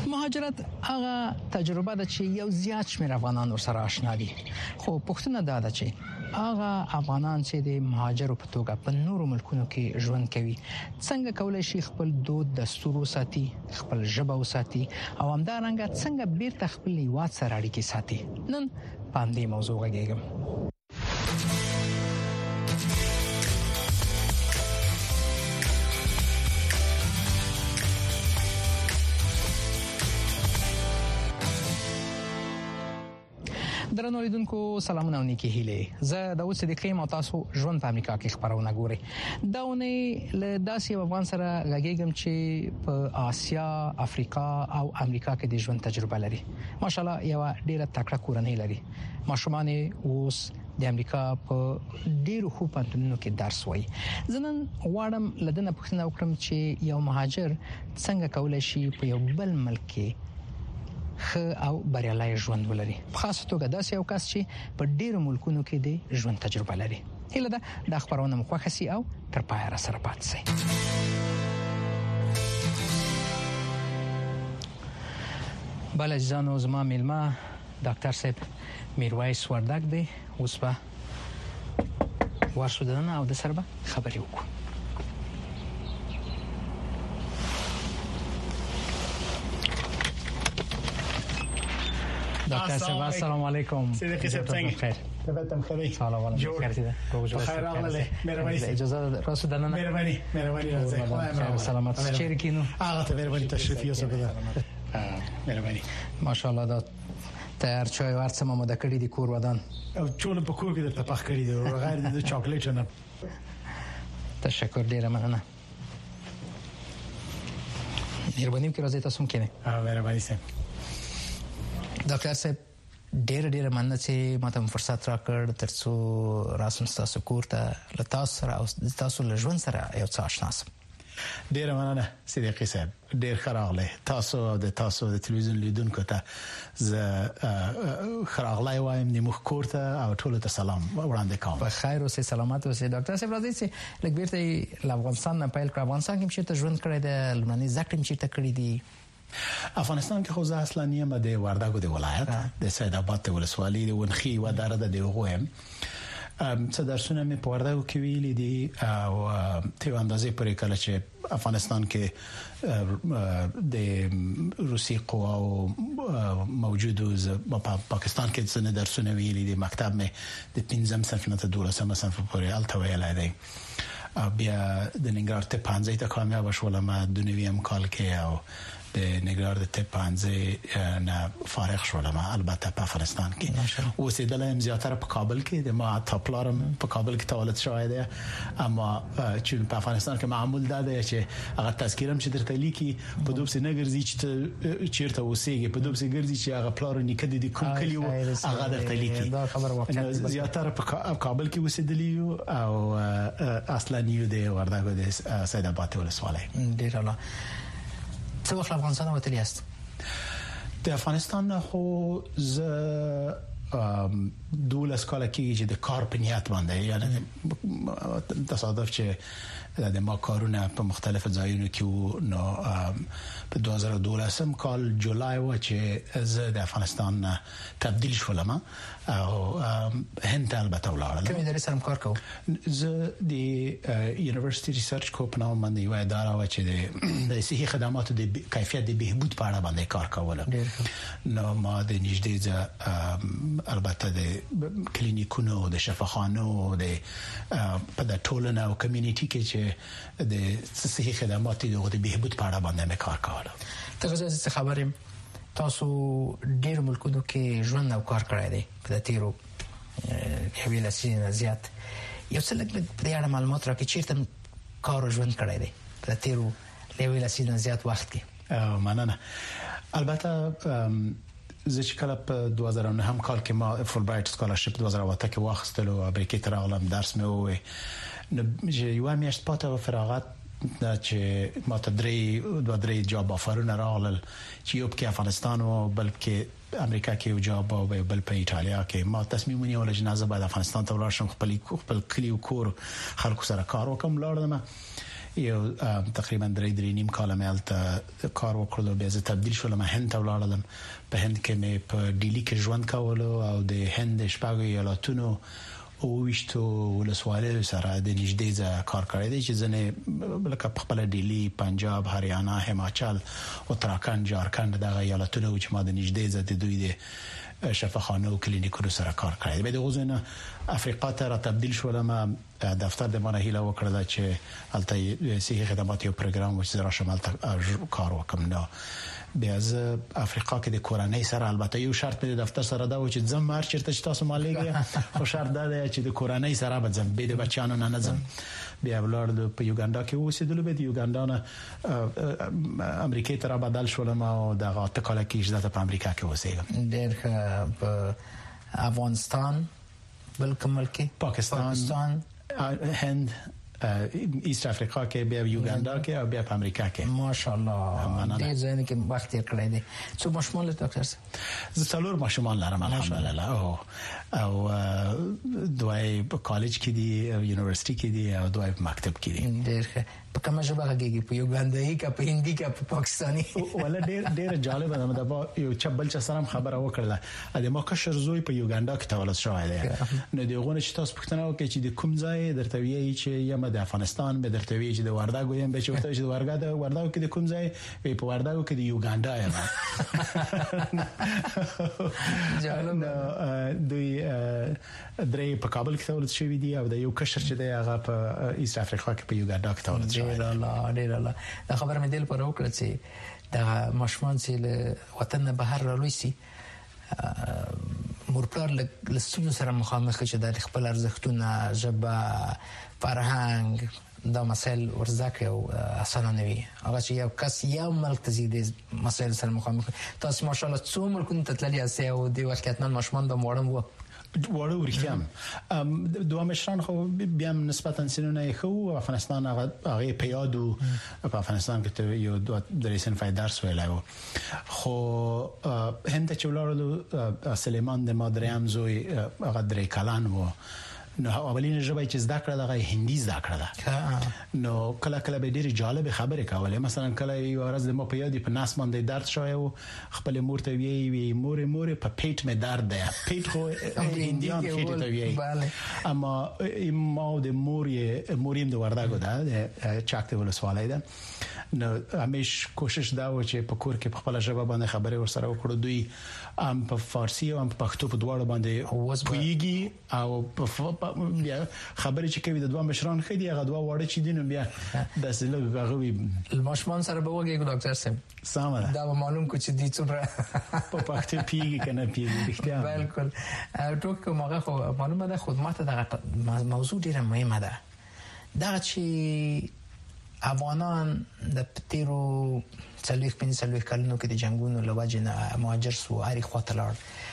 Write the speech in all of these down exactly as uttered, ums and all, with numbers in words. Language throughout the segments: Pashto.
مهاجرت هغه تجربه ده چې یو زیات شمېر افغانان ورسره آشنا دي، خو پوښتنه دا ده چې هغه افغانان چې د مهاجرو په توګه په نورو ملکونو کې ژوند کوي څنګه کولای شي خپل دود دستور وساتي، خپل ژبه وساتي او همدارنګه څنګه بیرته خپل هیواد سره اړیکې ساتي. نن په همدې موضوع غږیږم. درنو لیدونکو سلامونه او نیکی هیله. زه د اوس د قیم او تاسو ژوند په امریکا کې خبرونه ګوري. دا ونی له داسې افغان سره غږیږم چې په آسیا، افریقا او امریکا کې د ژوند تجربه لري. ماشاالله یو ډیره تکړه کورنۍ لري. ماشومان اوس د امریکا په ډیرو خو پانتونونو کې درس وایي. زنن غواړم لدنه پوښتنه وکړم چې یو مهاجر څنګه کولای شي په یو بل ملک کې خ او بریالي ژوند ولري، په خاصه توګه داسې یو کس چې په ډیرو ملکونو کې د ژوند تجربه لري. هیله ده د خبرونه مخه سي او تر پایه را سره پات سي. بل ځانو زما ملما ډاکټر صاحب میرویس وردګ دی. اوس به ورشو دنه او د سربه خبرې وکړو. دکتر صاحب السلام علیکم. صدیقی صاحب څنګه؟ تبتم خیری. سلام علیکم. خیر خیر راغله. مهرباني. اجازه راسو دننه. مهرباني. مهرباني راځي. سلامت. چیرې کینو؟ هغه ته مهرباني تشریف یوسف ده. مهرباني. ماشاءالله دا تیار چای ورڅم مو د کړي د کور ودان. او چول په کور کې د تپخ کړي دی غیر د چاکلیټ نه. تشکر ډیره مننه. مهرباني وکړئ راځي تاسو ممکنه. ها مهرباني سم. ډاکټر صاحب ډېر ډېر مننه چې ماته فرصت راکړ ترڅو راسم تاسو کور ته له تاسو سره او تاسو له ژوند سره یو څه آشنا شم. ډېر مننه صدیقی صاحب. ډېر خراغله تاسو د تاسو د تلویزیون لیدونکو ته ز خراغله وایم د مخ کور ته او ټول ته سلام وړاندې کوم. په خیر او سلامت اوسئ. ډاکټر صاحب راځي چې لږ بیرته له افغانستان نه پیل کړو. افغانستان کې چې ژوند کړی د لمنې زکړم چې تکړی دي. افغانستان کې خو ځه اصلا نیمه د وردګو د ولایت د سید آباد ولسوالۍ د ونخي و دره د دیغویم ام څه درسونه مې په وردګو کې ویلي دي او ته اندازې پرې کله چې افغانستان کې د روسي قواو موجودو په پاکستان کې څه درسونه ویلي دي. مکتب مې د پنځم صنف نه تر دولسم صنف پورې الته ویلای دی. بیا د ننګرهار ته پنځه ته کامیاب شولم د نویم کال کې او د ننګرهار د پنځه نه فارغ شولم. البته په افغانستان کې اوسېدلم زیاتره په کابل کې د ما تپلارم په کابل کې تولد شوی دی. اما چې په افغانستان کې معمول ده چې هغه تذکرم چې درته لیکي په دوبس نه ګرځي چې چیرته اوسېږي، په دوبس ګرځي چې هغه پلار نیکه د کوم کلی و هغه درته لیکي. دا خبر واقعا زیاتره په کابل کې اوسېدلی او اصلا نیو دی وردګو د سید آباد ولسوالۍ. ډیر الله. څه وخت افغانستان وتلی است؟ د افغانستان خو ز دولس کال کې چې د کار په نیت باندې یعنی تصادف چې د ما کارونه په مختلفو ځایونو کې نو په دوه زره دولسم کال جولای و چې زه د افغانستان تبدیل شولم او هند البته ولاړم. کوم ادارې سره کار کوم؟ زه د یونیورسيټي ریسرچ کو په نوم باندې یو اداره و چې د صحي خدماتو د کیفیت د بهبود په اړه باندې کار کوله. نو ما د نږدې البته د کلینیکونو د شفاخانو د په د ټولنه او کمیونټي کې چې د صحي خدماتو د بهبود په اړه باندې کار کوله. تاسو څه خبرې تاسو ډیر ملکونو کې ژوند او کار کړی دی په تیرو یوې لسیزې زیات. یو څه لږ په دې اړه معلومات راکړئ چیرته کار او ژوند کړی دی په تیرو یوې لسیزې زیات وخت کې. مننه. البته زه چې کله په دوه زره نه هم کال کې ما فول برایټ سکالرشپ دوه زره واته کې واخیستل او امریکا ته راغلم درس مې وې. نو یو میاشت پاتې فراغت دا چې ما ته درې دوه درې جاب افرونه راغلل چې یو په افغانستان او بل کې امریکا کې یو جاب او بل په ایتالیا کې. ما تصمیم ونیول چې نه زه باید افغانستان ته ورشم، خپل خپل کلی او کور خلکو سره کار وکم. لاړم یو تقریبا درې درې نیم کال مې الته کار وکړل، بیا زه تبدیل شولم هند ته ولاړم. په هند کې مې په ډیلی کې ژوند کولو او د هند شپږ ایالتونو او وشتو ولسوالیو سره د نږدې ځای کار کړی دی چې ځنه لکه په خپل ډیلی، پنجاب، هریانه، هماچل، اتراکند، جارکند دغه ایالتونو چې ما د نږدې ځای د دوی د شفاخانه او کلینیکونو سره کار کړی. به د غوښنه افریقا ته را تبدیل شولم. دفتر د مانه هیله وکړه چې الته صحي خدمات یو پروګرام و چې را شمال کار وکم. نو بیا زه افریقا کې د کورنۍ سره البته یو شرط په دفتر سره دا و چې زم مار چیرته چې تاسو مالګه خو شرط دا دی چې د کورنۍ سره به زم به د بچانو نه نه زم. بیا ولر په یوګاندا کې اوسېدل، به د یوګاندا نه امریکا ته را بدل شولم او دغه تکاله کې اجازه په امریکا کې اوسېږم. ډېر په افغانستان بلکې ملک پاکستان، هند، ایست افریقا کې، بیا یوګاندا کې او بیا په امریکا کې. ماشاءالله دې ځای کې وخت یې کړی دی. څو ماشومان لري ډاکټر صاحب؟ زه څلور ماشومان لرم الحمدلله. او او دوی په کالج کې دي، یونیورسيټي کې دي او دوی په مکتب کې دي. ډېر ښه. په کومه ژبه غږیږي؟ په یوګاندایي کا په هندي کا په پاکستاني؟ ولا ډېر ډېر جالب ده. مده یو چبل چې سره خبره وکړه د ما کشر زوی په یوګاندا کې تولد شوی دی. نو دغه چې تاسو پښتنه وکړي چې د کوم ځای درته ویي چې یم د افغانستان، به درته ویي چې د وردګو یم، به چې وته چې د وردګو د وردګو کې د کوم ځای په وردګو کې د یوګاندا یم. جالب. دوی درې په کابل کې تولد شوی دی او د یو کشر چې دی هغه په ایست افریقا کې په یوګاندا کې تولد شوی. ډېر الله ډېر الله. دا خبره مې دل پر وکړه چې دا ماشومان چې له وطن نه بهر رالوي سي مورپلار له ستونزو سره مخامخ چې د خپل ارزښتونه، ژبه، فرهنګ دا مسایل ورزده او اسانه نه وي. هغه چې یو کس یو ملک ته زیاده مسایل سره مخامخ. تاسو ماشاءالله څو ملکونو ته تللی یاستئ او د وخت کې ماشومان به موړم وو وړو ورکیم. دوه مشران خو بیا نسبتا سنونه خو افغانستان هغه په یادو په افغانستان کې یو دوه درې سن فایدارس ویلو. خو هند چې ولر سلیمان د مادریم زوی هغه درې کلان وو. نو اولین ژبه چې زده کړه دغه هندي زده کړه ده. نو کله کله به ډېری جالب خبرې کولې. مثلا کله یو ورځ د مو په یادې په ناس باندې درد شوی او خپل مور ته وی وی مور مور په پیټ مې درد ده. پیټ خو هندیان پیټ ته وی. اما ما د مور یې موریم د وردګو ده چاکته ولسوالۍ ده. نو همیش کوشش دا و چې په کور کې په خپل ژبه باندې خبرې ورسره وکړو. دوی ام په فارسی او ام په پښتو په دواړو باندې پویږي او بیا خبرې چې کوي د دوه مشران خېدي هغه دوه واړه چې دین بیا د سلو غوي المشمان سره به وګورئ ډاکټر سم سامه دا معلوم کو چې دي څومره په پښتو پیږي کنه پیږي اختیار بالکل. ټوک موږ خو معلومه ده خدمات دغه موضوع ډیره مهمه ده. دا چې افغانان د پتیرو څلوي پنځلوي کلونو کې د جنگونو لوجه نه مهاجر سو اړي خواته لاړ.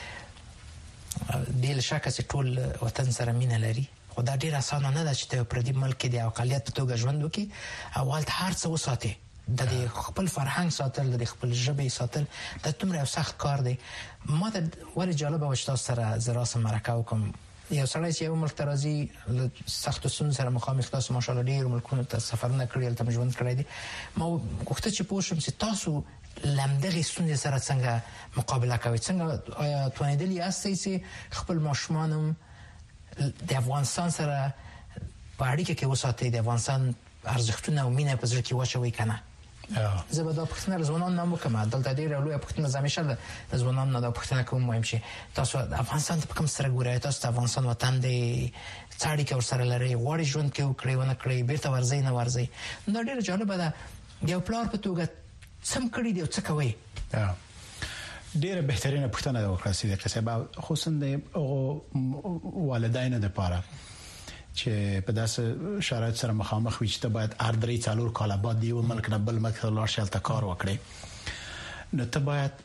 بل شک چې ټول وطن سره مینه لري. خو دا ډیر اسانه نه ده چې ته پر دې ملک کې د اقلیت په توګه ژوند وکړي. اول هر څه وساتې د خپل فرهنګ ساتل، د خپل ژبې ساتل دا تمره یو سخت کار دی. ما ته ولې جالبه و چې تاسو سره زراسه مرکه وکم. یو سړی چې یو ملک ته راځي سخت سن سره مخامخ، تاسو ماشاءالله ډیر ملکونو ته سفرونه کړی، تل ژوند کړی دي. ما وخت چې پوښتم چې تاسو لمدغه ستونزې سره څنګه مقابله کوي، څنګه آیا توانیدل یاستئ چې خپل ماشومان د افغانستان سره په اړیکه کې وساتئ، د افغانستان ارزښتونه او مینه په ځل کې واچوي کنه؟ زه به دا پښتنه ځوانان نه وکم. دلته ډیر لوی پښتنه زمیشه ده ځوانان نه دا پښتنه کوم وایم چې تاسو افغانستان ته کوم سره ګورئ، تاسو ته افغانستان وطن دی، څاړي کې ورسره لري، غوړي ژوند کې وکړي ونه کړی، بیرته ورځي نه ورځي. دا ډیر جالب ده. یو پلار په توګه سم کړی دی څه کوي؟ ډیره بهترینه پښتنه ده وکړه چې قصبه خصوصا د والدینو لپاره چې په داسې شرایط سره مخامخ وي چې ته باید هر درې څلور کاله بعد یو ملک نه بل ملک ته لاړ شې، هلته کار وکړې. نو ته باید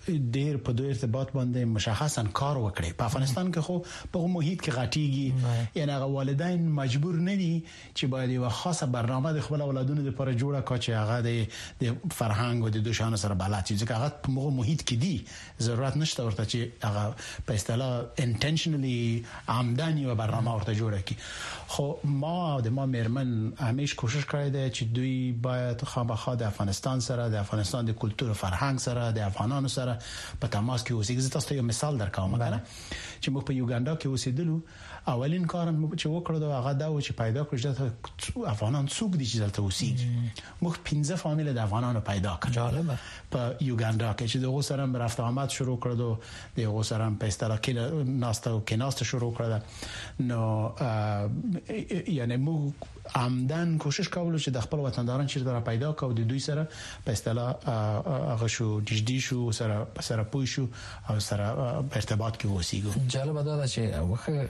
ډیر په دوی ارتباط باندې مشخصا کار وکړي. په افغانستان کې خو په محیط کې غټيږي، یعنی هغه والدین مجبور نه دي چې باید یو خاصه برنامه د خپل اولادونو لپاره جوړه کړي چې هغه د فرهنګ او د دوشانو سره بلد شي، ځکه هغه په موږ محیط کې دي، ضرورت نشته ورته چې هغه په اصطلاح انټنشنلی عمدن یو برنامه ورته جوړه کړي. خو ما د ما مېرمن همیشه کوشش کړې ده چې دوی باید خامخا د افغانستان سره، د افغانستان د کلتور او فرهنګ سره، د افغانانو سره په تماس کې اوسېږي. زه تاسو ته یو مثال درکوم چې موږ په یوګاندا کې اوسېدلو، اولین کار چې وکړو هغه دا و چې پیدا کړو چې افغانان څوک دي چې دلته اوسېږي. موږ پنځه فامیل د افغانانو پیدا کړو. جالبه. په یوګاندا کې چې دغه سره رفت آمد شروع کړو، دغه سره په اصطلاح کې ناسته او کې ناسته شروع کړه. نو یعنی موږ عمدن کوشش کولو چې د خپل وطنداران چې را پیدا کړو، د دوی سره په اصطلاح هغه شو نږدې شو، سره سره پوي شو او سره په ارتباط کې اوسېږو. جالب ده چې وخه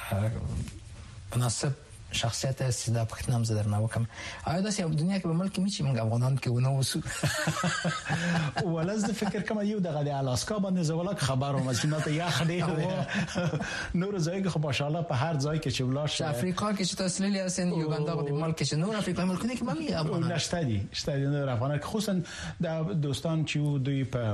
مناسب شخصیت است دا پښتنه هم زدر نه وکم. آیا دا چې دنیا کې په ملک کې چې موږ افغانان کې ونه وسو ولز فکر کوم یو دغه د الاسکا باندې زولک خبرو مسینات یا خدای نور ځای کې ماشاءالله په هر ځای کې چې ولاش افریقا کې چې تاسو للی اسن یوګاندا د ملک کې نور افریقا ملکونه کې مې افغانان نشته دي شته دي نور افغانان خصوصا د دوستان چې دوی په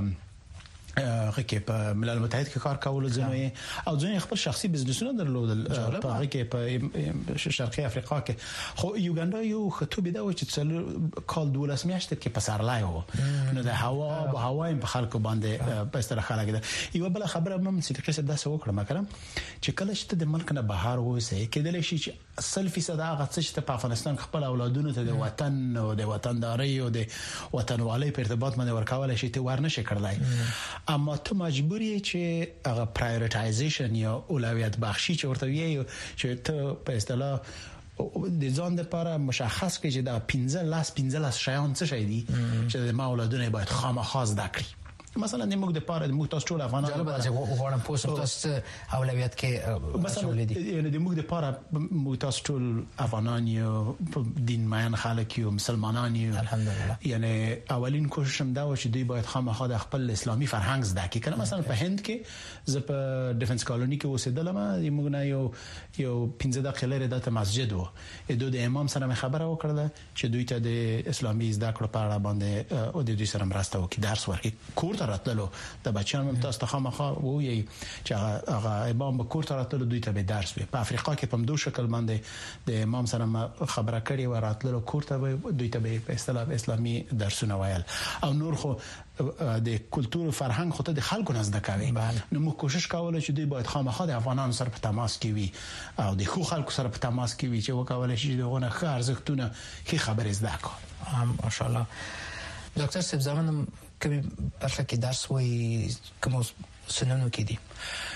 هغه کې په ملل متحد کې کار کول ځنوي او ځنې خپل شخصي بزنسونه درلودل په هغه کې په شرقي افریقا کې. خو یوګاندا یو خطوبه دا و چې څل کال دولس میاشتې کې په سرلای و، نو د هوا او هوا په خلکو باندې په استر خلک ده. یو بل خبره مم چې کله دا څه وکړم کړم چې کله چې د ملک نه بهر وځي کېدل شي چې اصل فیصد هغه چې په افغانستان خپل اولادونو ته د وطن او د وطنداري او د وطنوالۍ په ارتباط باندې ورکول شي ته ورنشي کړلای، اما ته مجبوری چې هغه پرایورټایزیشن یا اولویت بخشي چې ورته ویي چې ته په اصطلاح د ځان لپاره مشخص کړي چې دا پنځه لاس پنځه لاس شایان څه شي دي چې د اولادونه باید خامخا زده کړي. مثلا د موږ د پاره د موږ تاسو ټول افغانان جالب راځي وګورم پوسټ تاسو اولویت کې مثلا یعنی د موږ د پاره موږ تاسو ټول افغانان یو دین ماین خلک یو مسلمانان یو الحمدلله. یعنی اولین کوشش هم دا و چې دوی باید خامخا د خپل اسلامي فرهنګ زده کړي. کنه مثلا په هند کې زه په ډیفنس کالونی کې اوسېدلم، موږ نه یو یو پنځه دقیقې لري د مسجد و د دوی امام سره خبره وکړه چې دوی ته د اسلامي زده کړو په اړه باندې او د دوی سره مرسته وکړي، درس ورکړي. کور راتللو د بچیانو هم تاسو ته خامخا وایي چې هغه امام به کور ته راتللو دوی ته به درس وي. په افریقا کې په دوه شکل باندې د امام سره خبره کړي و راتللو کور ته به دوی ته به په اصطلاح اسلامي درسونه وایل او نور خو د کلتور او فرهنګ خو ته د خلکو نزد کوي. نو موږ کوشش کوله چې دوی باید خامخا د افغانانو سره په تماس کې وي او د خو خلکو سره په تماس کې وي چې وکولای شي دغه ښه ارزښتونه ښه خبرې زده کړي. ماشاءالله ډاکټر صاحب زمونږ کومي برخه کې درس وایي کوم سنونو کې دي؟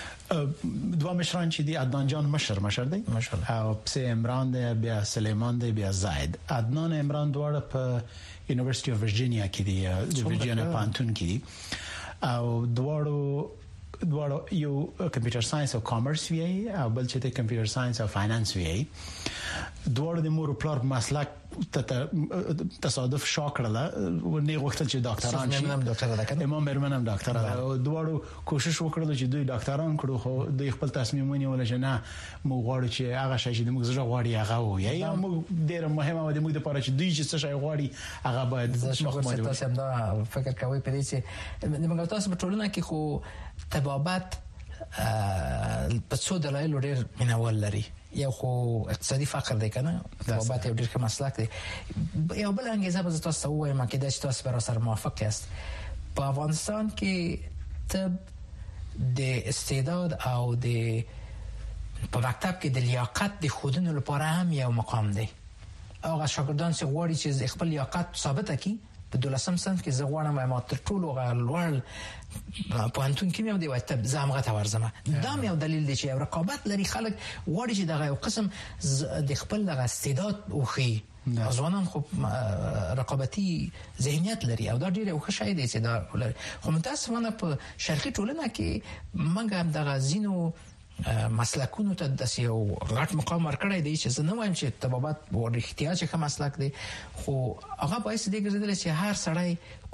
دوه مشران چې دي عدنان جان مشر مشر دی او پس عمران دی، بیا سلیمان دی، بیا زاید. عدنان عمران دواړه په یونیورسيټي اف ورجینیا کې دي، د ورجینیا پانتون کې دي او دواړو دواړو یو کمپیوټر ساينس او کامرس وی او بل چې د کمپیوټر ساينس او فاینانس وی. دواړو د مور پلار مسلک تصادف شاکړه و نه غوښتل چې ډاکټران شي. امام ډاکټر ده کنه، امام مېرمن هم ډاکټر ده. دواړو کوشش وکړل چې دوی ډاکټران کړو، خو دوی خپل تصمیم ونیول چې نه موږ غواړو چې هغه شی چې موږ زړه غواړي هغه وي یا موږ ډېر مهمه و د موږ لپاره چې دوی چې څه شی غواړي هغه باید مخمود. تاسو هم دا فکر کوئ په دې چې موږ تاسو په ټولنه کې خو طبابت په څو دلایل ډېر مینوال لري. یو خو اقتصادي فقر دی کنه، طبابت یو ډېر ښه مسلک دی. یو بل انګیزه به تاسو ته وایم چې د تاسو پر سره موافق یاست. په افغانستان کې طب د استعداد او د په مکتب کې د لیاقت د خودونو لپاره هم یو مقام دی. هغه شاګردان چې غواړي چې خپل لیاقت ثابت کړي په دولسم صنف کې زه غواړم ما تر ټولو غوړ په انتون کې مې د وایي زمغه ته ورزمه. دا یو دلیل دی چې یو رقابت لري، خلک غواړي چې دغه یو قسم د خپل دغه استعداد وخی. ځوانان خو رقابتي ذهنیت لري او دا ډیره ښه شی دی چې دا لري. خو متاسفانه په شرقي ټولنه کې موږ هم دغه زینو مسلکونو ته د یو غټ مقام ورکړی دی چې زه نه وایم چې طبابت ورختیا چې کوم مسلک دی خو هغه باعث دی ګرځیدل چې هر سړی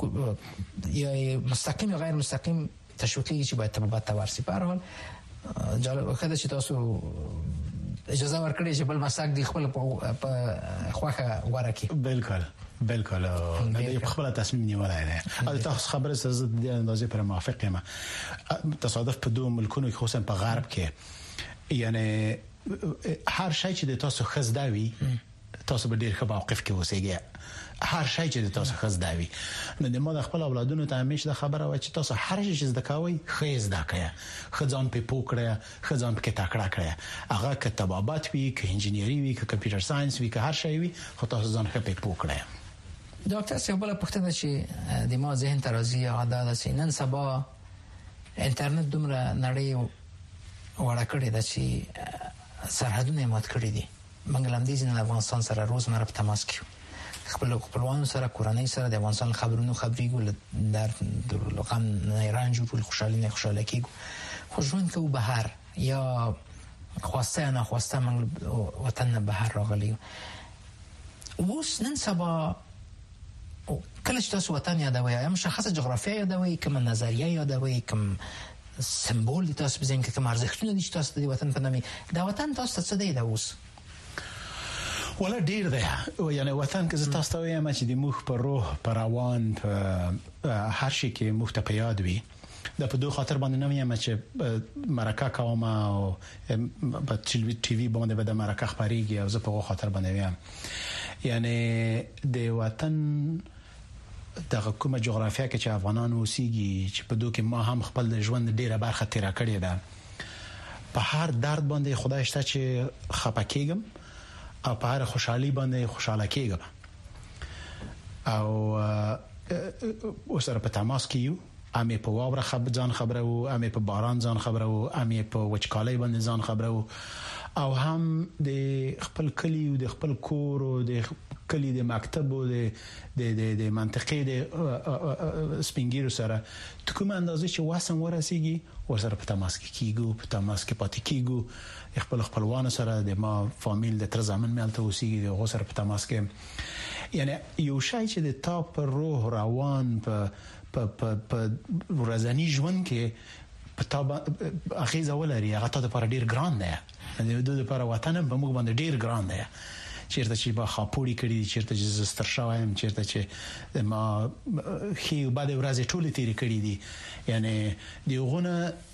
یا مستقیم یا غیر مستقیم تشویقي چې باید طبابت ته ورسي. په هر حال جالب خدای چې تاسو اجازه ورکړئ چې بل مسلک دی خپل په خوخه غوړه کی. بالکل بالکل د خپل تصمیم نیولای دی. تاسو خبره سره د اندازې پر موافق یم. تصادف په دوه ملکونو کې خصوصا په غرب کې یعنی هر شی چې د تاسو خزداوي تاسو به ډیر ښه موقف کې اوسئ. هر شی چې تاسو خزداوي نو د ما د خپل اولادونو ته همیشه خبره و چې تاسو هر شی چې زده کوئ خې زده کړئ، خځان په پوکړه، خځان په تکړه کړئ. هغه کتابات وی، ک انجینری وی، ک کمپیوټر ساينس وی، ک هر شی وی، خو تاسو ځان په پوکړئ. ډاکټر صاحب بل پوښتنه چې د ما ذهن ته راځي هغه دا چې نن سبا انټرنیټ دومره نړۍ وړه کړې ده چې سرحدونه مات کړې دي. منګلندیز نه افغانستان سره روزمره په تماس کې خپل خپلوانو سره کورنۍ سره د افغانستان خبرونو خبريګو در لغم نه رنج او خوشحالي نه خوشاله کیږي. خو ژوند کو بهر یا خواسته نه خواسته من وطن بهر راغلی. اوس نن سبا کله چې تاسو وطن یادوي یا مشخصه جغرافیه یادوي کوم نظریه یادوي کوم سمبول تاسو بزین کوم ارزښتونه دي چې تاسو د وطن په نامه دا وطن تاسو څه دی دا اوس ولا ډیر دی. یعنی وطن کې تاسو ته وایم چې د مخ پر روح پر روان په هر شي کې مخ ته پیاد وي. دا په دوه خاطر باندې نه یم چې مرکه کوم او په ټي وي باندې به د مرکه خبريږي او زه په خاطر باندې یم. یعنی د وطن دغه کومه جغرافیه کې چې افغانان اوسېږي چې په دوه کې ما هم خپل ژوند ډیره برخه تیر کړې ده. په هر درد باندې خدای شته چې خپکیږم او په هر خوشحالي باندې خوشاله کېږم او اوسره په تماس کې یو. امې په واوره خب ځان خبره وو، امې په باران ځان خبره وو، امې په وچکالۍ باندې ځان خبره وو او هم د خپل کلی او د خپل کور او د کلی د مکتب او د د د منطقې د سپینګیرو سره کوم اندازې چې واسم ورسیږي ورسره په تماس کې کیږو، په تماس کې پاتې کیږو. خپل خپلوان سره د ما فامیل د تر زمن ملته اوسېږي د غوسر په تماس کې. یعنی یو شای چې د تا په روح روان په په په ورځنی ژوند کې په تابع اخیزه ولري هغه ته پر ډیر ګران دی. د دوی لپاره وطن په موږ باندې ډیر ګران دی. چیرته چې با خاپوړی کړی، چیرته چې زستر شوایم، چیرته چې ما خي بعد ورځې ټوله تیری کړی دي. یعنی دیغونه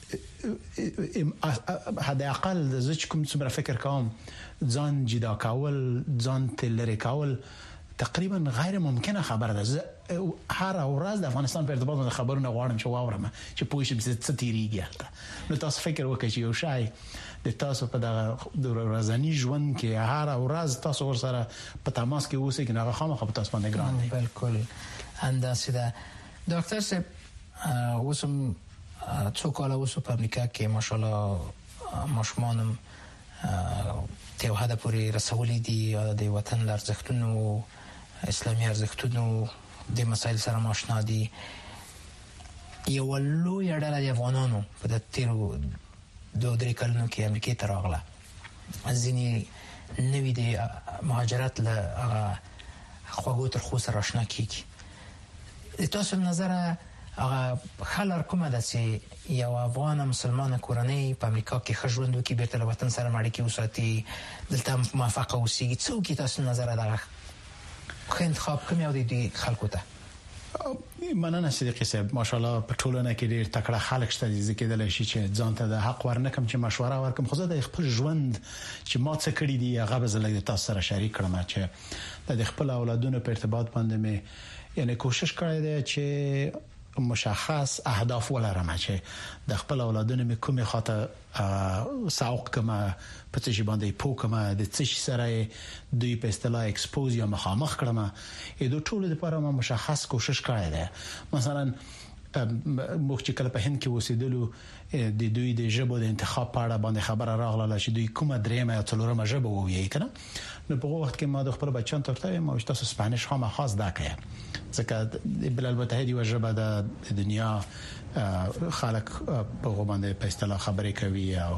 هدا اقل زه کوم څومره فکر کوم ځان جدا کول، ځان تلری کول تقریبا غیر ممکنه خبره ده. هر ورځ د افغانستان په ارتباط باندې خبرونه غواړم چې واورم چې پوه شم څه تیریږي. نو تاسو فکر وکړئ چې یو شای د تاسو په دغه د ورځنی ژوند کې هر ورځ تاسو ورسره په تماس کې اوسئ کې هغه خامخا په تاسو باندې ګران دی. بالکل انداسه ده. ډاکټر صاحب اوسم څو کاله اوس په امریکا کې ماشاءالله ماشومانم ته هدا پوری رسولې دي د وطن ارزښتونو اسلامي ارزښتونو د مسایل سره ماشنا دي. یو لوی اړه د افغانانو په د تیرو دوه درې کلونو کې امریکا ته راغله. ځینې نوې د مهاجرت له خواږه تر خو سره آشنا کیږي. تاسو نظر هغه خلر کومه ده چې یو افغان مسلمان کورنۍ په امریکا کې خژوند وکي بیرته له وطن سره مړ کی وساتي دلته موافقه وسیږي څوک تاسو نظر ده خو انتخاب کوم یو دي خلکو ته؟ مننه صدیقی صاحب. ماشاءالله په ټولنه کې ډیر تکړه خلک شته چې کېدل شي چې ځان ته د حق ورنکم چې مشوره ورکم. خو زه د خپل ژوند چې ما څه کړی دی هغه به زه تاسو سره شریک کړم چې د خپل اولادونو په ارتباط باندې مې یعنی کوشش کړی دی چې مشخص اهداف ولرم چې د خپل اولادونو مې کومه خاطر ساوق کما په څه باندې پوکما د څه سره دوی په اصطلاح ایکسپوز یا مخامخ کړم. اې دوه ټول لپاره ما مشخص کوشش کړی دی. مثلا موږ چې کله په هند کې اوسېدلو د دوی د ژبو د انتخاب په اړه باندې خبره راغله چې دوی کومه درېمه یا څلورمه ژبه ووایي کنه. نو په وخت کې ما د خپل بچیان ترته ما تاسو سپانیش هم خاص دا کوي ځکه د بلل متحد یو ژبه د دنیا خلک په غوښمنه په اصطلاح خبرې کوي او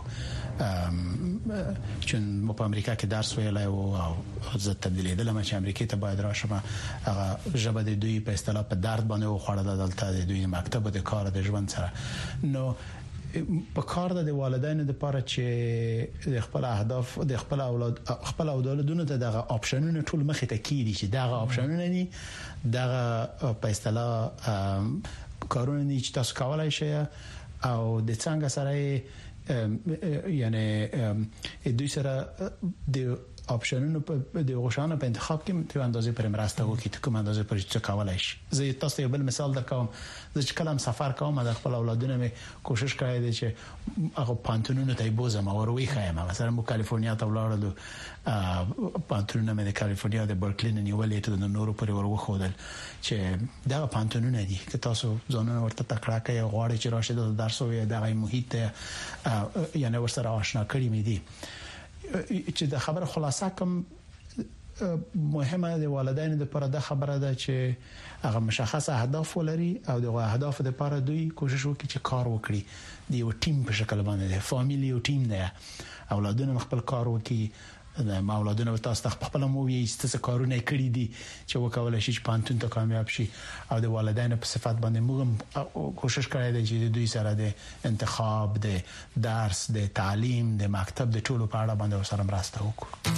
چې په امریکا کې درس ویلای او زه تبدیلې دلته چې امریکا ته باید راشم هغه ژبه د دوی په اصطلاح په درد باندې وخوړل دلته د دوی مکتب د کار د ژوند سره نو په کار د والدینو لپاره چې د خپل اهداف د خپل اولاد خپل اولادونو ته دغه آپشنونه ټول مخې ته کیدي چې دغه آپشنونه دي دغه په اصطلاح کارونه دي چې تاسو کولای شئ او د څنګه سره یعنی دوی سره د آپشنونو په د غوښانو په انتخاب کې په اندازې پر مرسته وکړي ته کوم اندازې پر څه کولای شي زه تاسو ته بل مثال درکوم زه چې کلم سفر کوم د خپل اولادونو مې کوشش کړی دی چې هغه پانتونونو ته بوزم او وروي خایم مثلا مو کالیفورنیا ته ولاړل پانتونونه مې د کالیفورنیا د برکلی نه نیولې ته د نورو پر ورو خودل چې دا پانتونونه دي که تاسو ځانونه ورته تکړه کوي غواړي چې راشه د درس او دغه محیط یعنی ورسره آشنا کړی مې دي چې د خبره خلاصه کوم مهمه د والدینو لپاره د خبره ده چې هغه مشخص اهداف ولري او د اهداف لپاره دوی کوشش وکړي چې کار وکړي د یو ټیم په شکل باندې فامیلی او ټیم ده اولادونه خپل کار وکړي د اولادونه تاسو خپل مو یې ستاسو کارونه کړی دي چې وکولای شي چې پانتون ته کامیاب شي او د والدینو په صفات باندې موږ کوشش کړی دی چې دوی سره د انتخاب د درس د تعلیم د مکتب د ټولو په اړه باندې سره مرسته وکړو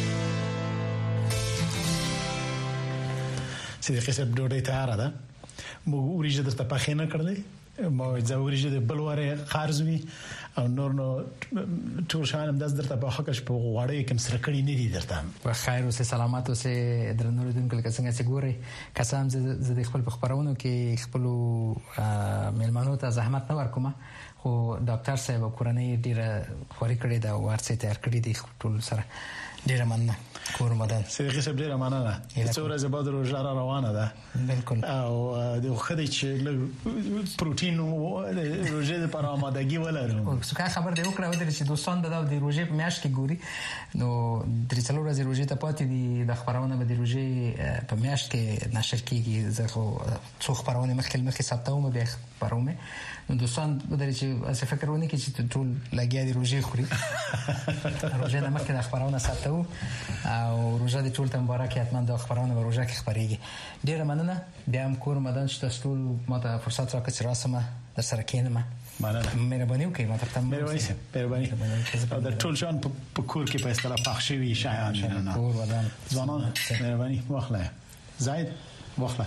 صدیقی صاحب ډوډۍ تیار ده مو ورېجه درته پخې نه کړلې ما ځورېجه د بلواره قرضوي او نور نو ټول شانم داس درته په حقش په غوړې کوم سره کړی نه دي درته په خیر او سلامات اوسه درنو لیدونکو لکه څنګه چې ګوري قسم زه د خپل خبرونو کې خپل ملمنو ته زحمت نه ورکوم خو ډاکټر صاحب کورنۍ ډیره خوري کړې دا ورڅ تیار کړې دي ټول سره ډیره مننه کور مدان صدیقی صاحب ډیره مننه څو ورځې بعد روزه را روانه ده بالکل او د خدای چې پروتین او روزه لپاره آمادګي ولرو څه خبر دی وکړه ودرې چې دوستان د د روزه په میاشت کې ګوري نو درې څلور ورځې روزه ته پاتې دي د خبرونه به د روزه په میاشت کې نشر کیږي زه خو څو خبرونه مخکې مخکې ساتوم به خبرونه نو دوستان ودرې چې څه فکر ونه کړي چې ټول لګیا دي روزه خوري روزه نه مخکې د خبرونه ساتو او روزه د ټول ته مبارک حتما د خبرونه به روزه کې خبريږي ډیره مننه بیا هم کور مدان چې تاسو ټول ماته فرصت راکړئ چې راسمه در سره کینم مننه مهرباني وکړئ ماته تم مهرباني مهرباني د ټول شان په کور کې په اصطلاح پخښ وی شایان نه کور ودان ځوانان مهرباني واخلئ زید واخلئ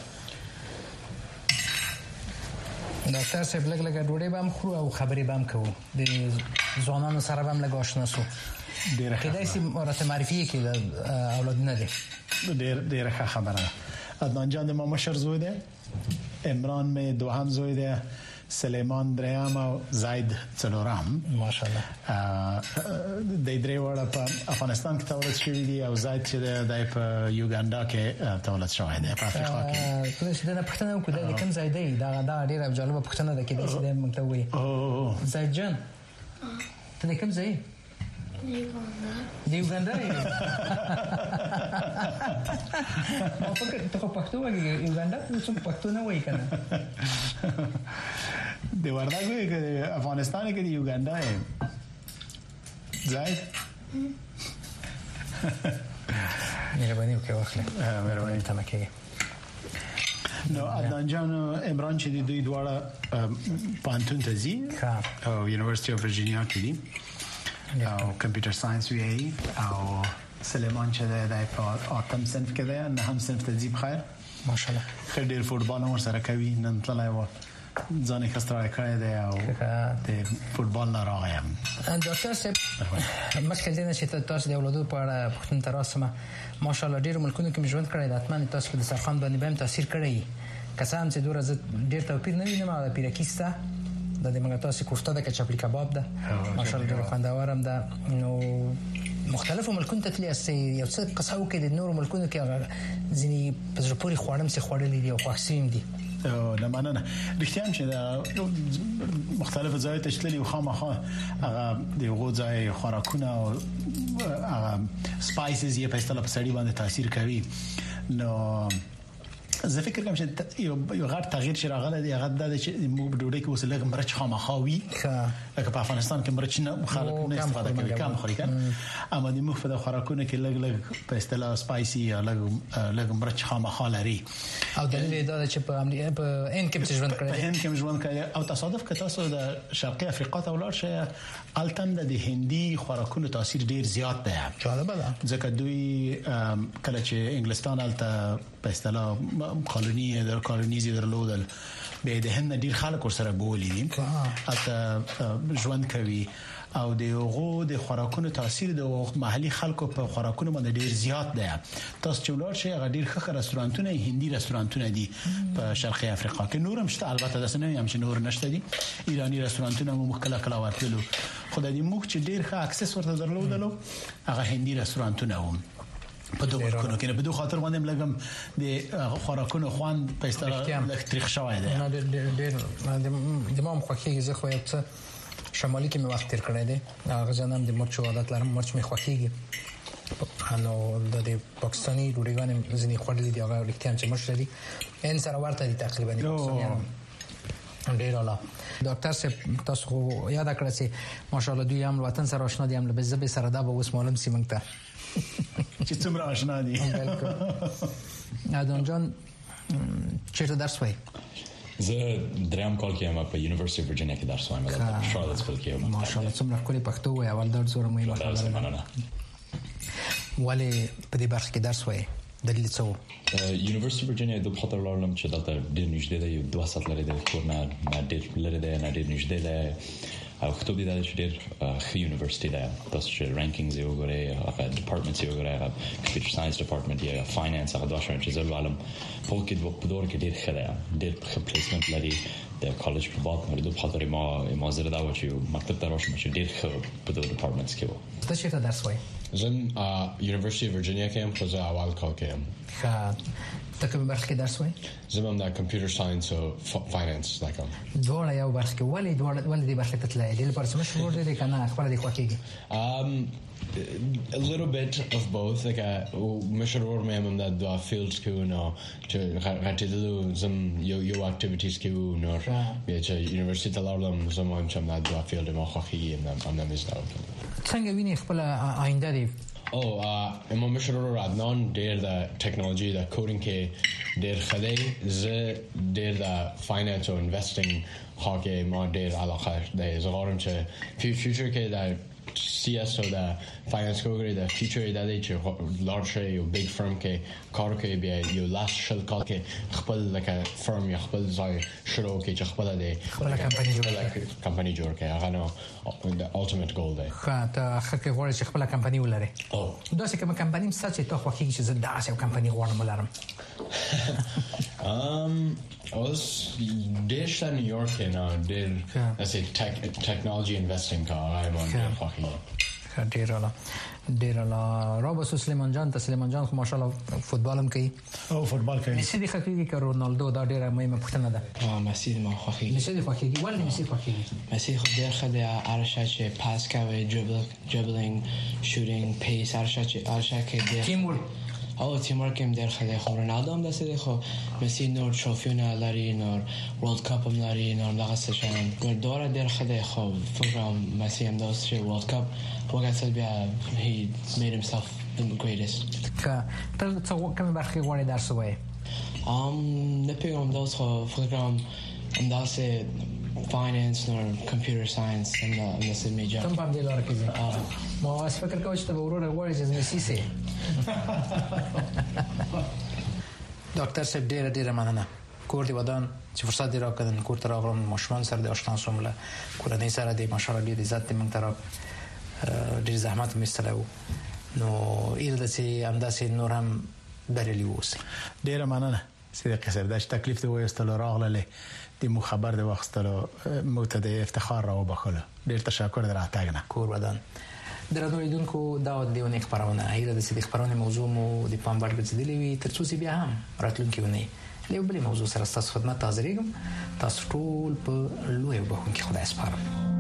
ډاکټر صاحب لګ لګ ډوډۍ به هم خورو او خبرې به هم کوو د ځوانانو سره به هم لګ آشنا سو ډیره کله چې مرته معرفي کې د اولادونه دي ډیر ډیره خبره عدنان جان د ماما شر زوی دی عمران می دوهم زوی دی سلیمان دریم او زید څلورم ماشاءالله د درې وړه په افغانستان کې تولد شوی دی او زید چې د په یوګاندا کې تولد شوی دی په افریقا کې ته چې د پښتنو کو د کوم ځای دی دا دا ډیره جالبه پښتنه ده کې د دې موږ ته وایي او زید جان ته کوم ځای دی یوګاندا نو فکر ته پښتو وایي یوګاندا څه پښتو نه وایي کنه د وردګو کې افغانستان کې د یوګاندا ہے زید مهرباني وکړئ واخلئ مهرباني تمکه نو عدنان جان عمران چې د دوی دواړه پانتون ته ځي او یونیورسيټي اف ورجینیا کې دي او کمپیوټر ساينس وی او سلیمان چې د په اتم صنف کې دی نه هم صنف ته ځي بخیر ماشاءالله خیر ډیر فوتبال هم سره کوي نن تلای و ځان یې کستره کړی دی او د فوتبال نه راغیم ډاکټر صاحب مخکې دې چې تاسو د اولادو په اړه پوښتنه تراسمه ماشاءالله ډیر ملکونو کې ژوند کړی د اتمن تاسو په سرخان باندې به تاثیر کړی کسان چې دوه ورځې ډیر توپیر نه وینم او پیرکیسته د دې موږ تاسو کوفته د کچاپلی کباب ده ماشاءالله ډیر خوندورم ده نو مختلفو ملکونو ته تللی اسې یو څه قصاو کې د نورو ملکونو کې ځینی په پوری خوړم سي خوړلې دي او خوښیم دي نه مننه رښتیا چې د مختلفو ځایونو ته تللی او خامخا هغه د غوځای خوراکونه او هغه سپایسز یې په اصطلاح په سړی باندې تاثیر کوي نو زه فکر کوم چې یو یو غټ تغییر چې راغلی دی هغه د چې موږ ډوډۍ کې وسلګ مرچ خامخاوي لکه په افغانستان کې مرچ نه خلک نه استفاده کوي کم خوري کنه اما د موږ په خوراکونو کې لګ لګ په اصطلاح سپایسي یا لګ لګ مرچ خامخا لري او دلیل دا چې په امریکا په هند کې ژوند کړی په هند کې ژوند کړی او تصادف که تاسو د شرقي افریقا ته ولاړ شئ التم د هندي خوراکونو تاثیر ډیر زیات دی جالب ده ځکه دوی کله چې انګلستان الته په اصطلاح کالونی در کالونیزي درلودل به د هند ډیر خلک سره بولي دي اته ژوند کوي او د یوغو د خوراکونو تاثیر د محلي خلکو په خوراکونو باندې ډیر زیات دی تاسو چې ولور شي هغه ډیر ښه رستورانتونه هندي رستورانتونه دي په شرقي افریقا کې نورم شته البته د سنوي هم چې نور نشته دي ایرانی رستورانتونه مو کله کله ورتلو خدای دې موږ چې ډیر ښه اکسس ورته درلودلو هغه هندي رستورانتونه هم په دوه کونو کې په دوه خاطر باندې لګم د خوراکونو خوان په اصطلاح الکتریک شوی دی نه ډېر ډېر د مام خوخي زه خو یو څه شمالي کې مې وخت تیر کړی دی هغه ځنام د مرچ عادت لرم مرچ مې خوخيږي نو د پاکستاني ډوډۍ ځنی خوړلې دی هغه لکه چې مرچ لري ان سره ورته دي تقریبا ډیر اعلی ډاکټر صاحب تاسو یاد کړئ چې ماشاءالله دوی هم وطن سره آشنا دي هم له بزبه سره دا به اوس معلوم سي مونږ ته چې څومره آشنا دي ادم جان چیرته درس وای زه دریم کال کې یم په یونیورسيټي اف ورجینیا کې درس وایم په شارلټسویل کې یم ماشاءالله څومره کولې پښتو وای اول درس زوره مې مخاله ولی په دې برخه کې درس وای دلیل څه و یونیورسيټي ورجینیا د خاطر لاړم چې دلته ډېر نږدې دی یو دوه ساعت لري د کور نه نه ډېر لري دی نه ډېر نږدې دی او خطوب دي دا چې ډېر ښه یونیورسيټي ده تاسو چې رانکینګز یې وګورئ هغه ډپارټمنټس یې وګورئ هغه کمپیوټر ساينس ډپارټمنټ یا فاینانس هغه دوه شان چې زه لولم په کې په دوره کې ډېر ښه ده ډېر ښه پلیسمنټ لري د کالج په بعد مې د خاطر ما ما زره دا و چې مکتب ته راشم چې ډېر ښه په دوه ډپارټمنټس کې و تاسو چیرته درس وایي زم یونیورسيټي اف ورجینیا کې هم خو زه اول کال کې یم ښه ته کوم برخه کې درس وایي زم هم د کمپیوټر ساينس او فاینانس لاکم دوه یو برخه کې ولې دوه ولې دې برخه ته تللی دې لپاره چې مشهور دي کنه خبره دې خوښیږي um a little bit of both like a مشروع مې هم د fields کې نو چې غاټېدلو زم یو یو activities کې نو بیا چې یونیورسيټي لاړم زم هم چې د دوا field ما خوښیږي هم هم زده څنګه ویني خپل آینده دی او ا مو مشروع عدنان ډېر د ټیکنالوژي د کوډینګ کې ډېر خدای ز ډېر د فاینانس او انویسټینګ هغه ما ډېر علاقه ده زغارم چې فیوچر کې د سی اس او د فاینانس کوګری د فیوچر د دې چې لارج یو بیگ فرم کې کار کوي بیا یو لاس شل کال کې خپل لکه فرم یا خپل ځای شروع کې چې خپل د خپل کمپنی جوړ کړي کمپنی جوړ کړي هغه نو د الټیمیټ ګول دی خا ته خکه غواړي چې خپل کمپنی ولري او دا چې کوم کمپنی سچ ته خوښي چې زه داسې یو کمپنی غواړم ولرم ام اوس ډېر شته نیویارک کې نه ډېر اسې ټیک ټیکنالوژي انویسټینګ کار رایم خوښي ډېر اعلی ډېر اعلی رابس سلیمان جان ته سلیمان جان خو ماشاءالله فوتبال هم کوي او فوتبال کوي مسی دی خوښیږي که رونالدو دا ډېره مهمه پوښتنه ده ها مسی ما خوښیږي مسی دی خوښیږي ولې مسی خوښیږي مسی خو ډېر ښه دی هر شی چې پاس کوي ډریبل ډریبلینګ شوټینګ پیس هر شی چې هر شی کې دی ټیم ورک او تیم ورک هم ډېر ښه دی خو رونالدو هم داسې دی خو مسی نور تروفیونه لري نور ورلد کپ هم لري نور دغه څه شیان ګردوره ډېر ښه دی خو فکر کوم مسی هم داسې چې ورلد کپ وګټل بیا he made himself the greatest که ته څه کومه برخه غواړې درس وایې ام نه پیغام داس خو فکر کوم همداسې فاینانس نور کمپیوټر ساينس همداسې میجر تم په دې لاره کې ځې ما اوس فکر کوم چې ته به ورور غواړې چې مسی سي ډاکټر صاحب ډېر ډېر مننه کور دی ودان چې فرصت دی راکړن کور ته راغلم ماشومان سره د آشنا شوم له کورنۍ سره د ماشاءالله ډېر عزت مې تر ډېر زحمت مې ستلو نو ایله د سي همداسې نور هم بریلی ووسی ډېر مننه صدیق صاحب دا چې تکلیف دی وایستل راغله د مو خبر د وختلو مو ته د افتخار را وبخله ډېر تشکر دراتګ نه کور ودان درنو لیدونکو دا دیونه خبرونه ایله د سې خبرونه موضوع مو د پام وړ ګرځېدلې وي ترڅو چې بیا هم راتلونکي ونه له بل موضوع سره تاسو خدمت حاضرېږم تاسو ټول په لوی وبخون کې خدای سپارم